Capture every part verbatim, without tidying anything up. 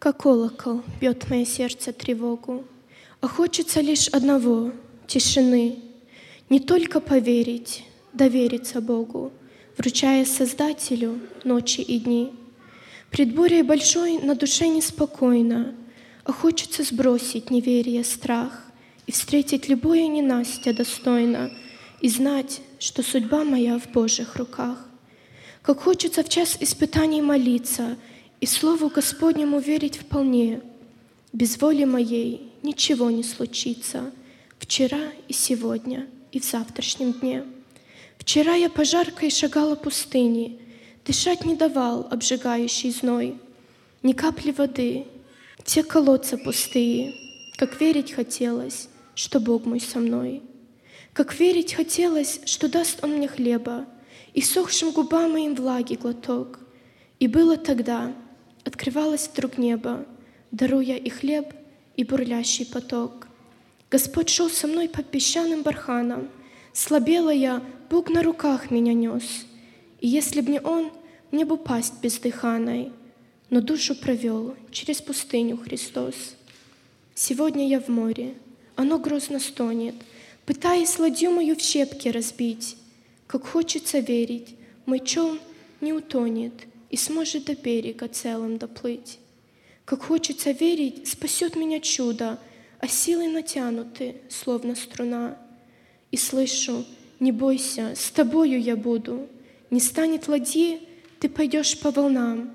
Как колокол бьет мое сердце тревогу, а хочется лишь одного — тишины. Не только поверить, довериться Богу, вручая Создателю ночи и дни. Пред бурей большой на душе неспокойно, а хочется сбросить неверие, страх и встретить любое ненастье достойно и знать, что судьба моя в Божьих руках. Как хочется в час испытаний молиться и Слову Господнему верить вполне. Без воли моей ничего не случится вчера и сегодня, и в завтрашнем дне. Вчера я по жаркой шагала пустыни, дышать не давал обжигающий зной. Ни капли воды, все колодцы пустые. Как верить хотелось, что Бог мой со мной. Как верить хотелось, что даст Он мне хлеба, и сохшим губам моим влаги глоток. И было тогда, открывалось вдруг небо, даруя и хлеб, и бурлящий поток. Господь шел со мной по песчаным барханам, слабела я, Бог на руках меня нес. И если б не Он, мне бы пасть бездыханной, но душу провел через пустыню Христос. Сегодня я в море, оно грозно стонет, пытаясь ладью мою в щепки разбить. Как хочется верить, мой челн не утонет и сможет до берега целым доплыть. Как хочется верить, спасет меня чудо, а силы натянуты, словно струна. И слышу: не бойся, с тобою я буду, не станет ладьи, ты пойдешь по волнам.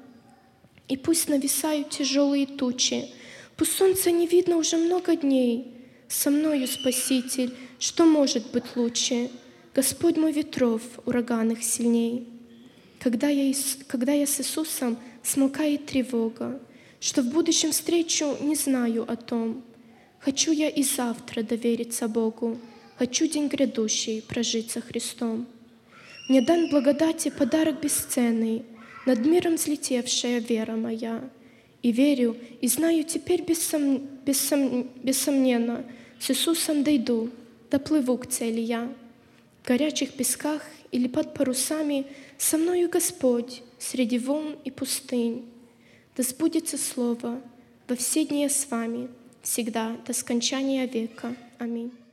И пусть нависают тяжелые тучи, пусть солнца не видно уже много дней, со мною Спаситель, что может быть лучше? Господь мой ветров ураганных сильней. Когда я, когда я с Иисусом, смолкает тревога, что в будущем встречу не знаю о том. Хочу я и завтра довериться Богу, хочу день грядущий прожить со Христом. Мне дан благодати подарок бесценный, над миром взлетевшая вера моя. И верю, и знаю теперь бессом... Бессом... бессомненно, с Иисусом дойду, доплыву к цели я. В горячих песках или под парусами со мною Господь среди волн и пустынь. Да сбудется слово: во все дни я с вами, всегда до скончания века. Аминь.